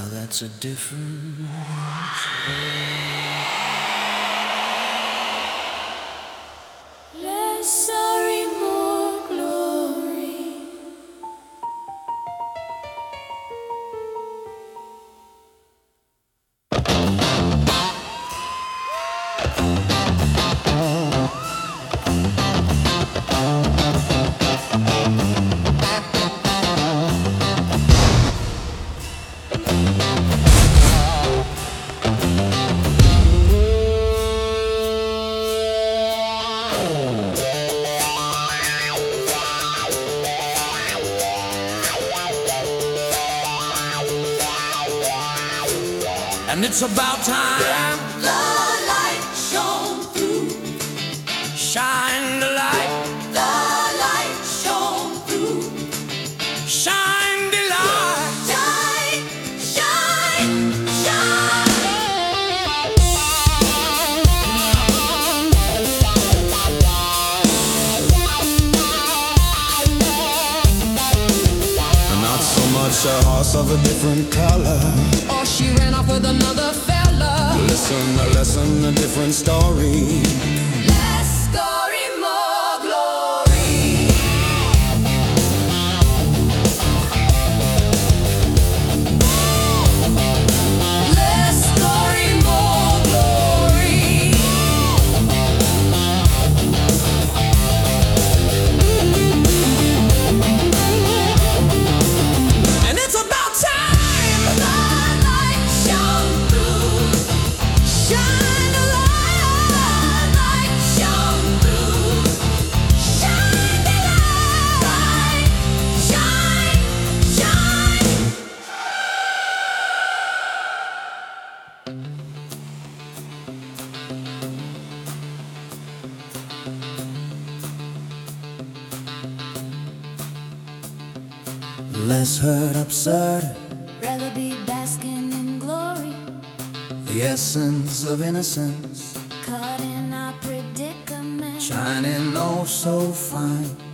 Now that's a different story. Less sorry, more glory. And it's about time The light shone through. shine the light, The light shone through. shine the light. Shine, shine, shine. Not so much a horse of a different color. Or she ran off with another fella. Listen, a lesson, a different story. Less story, more glory. Less story, more glory. And it's about time. The light shone through. Shine the light shone through. Shine the light. Shine, shine. Less hurt, absurd, Rather be basking in glory, the essence of innocence, caught in our predicament. shining oh so fine.